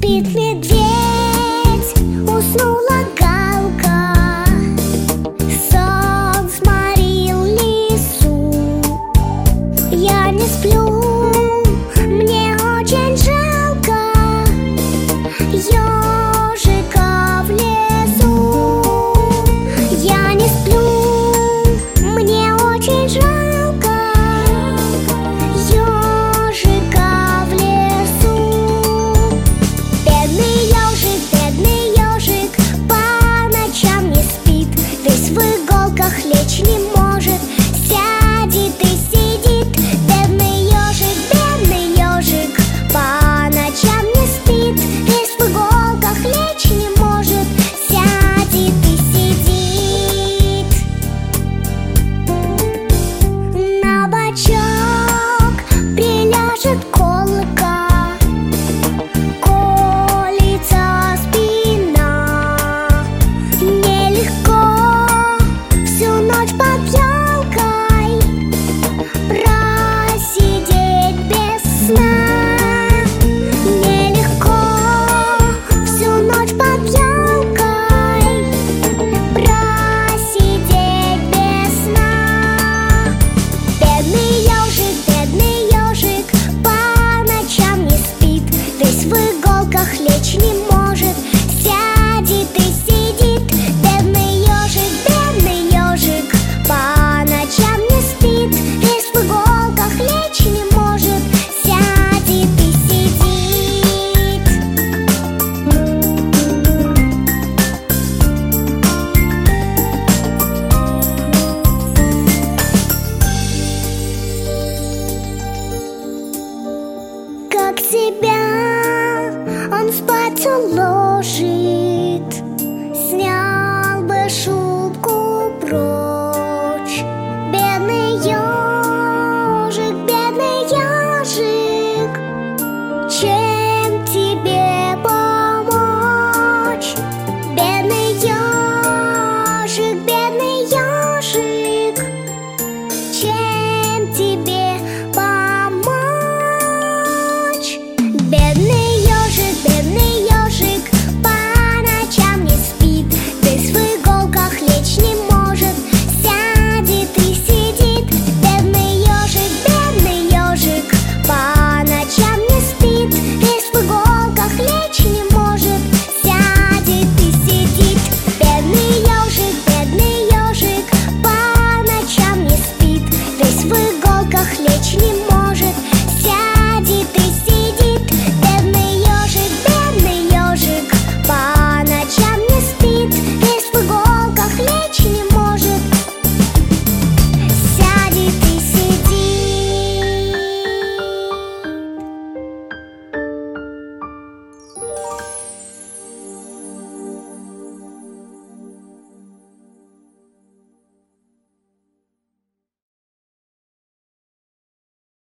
спит медведь, уснула галка, сон сморил лису. Я не сплю, мне очень жалко ежика в лесу. Я не сплю, мне очень жалко ежика в лесу. Бедный ежик по ночам не спит, весь в иголках лечь не может, сядет и сидит. Бедный ежик по ночам не спит, весь в иголках лечь не может, сядет и сидит. На бочок приляжет колка, колется спина. Нелегко всю ночь под елкой просидеть без сна. Нелегко всю ночь под елкой просидеть без сна. Бедный ежик по ночам не спит, весь в иголках лечь не может, сядет и сидит. Бедный ежик по ночам не спит, весь в иголках лечь не может, сядет и сидит. Как себя он спать уложит, снял бы шубку, брошь.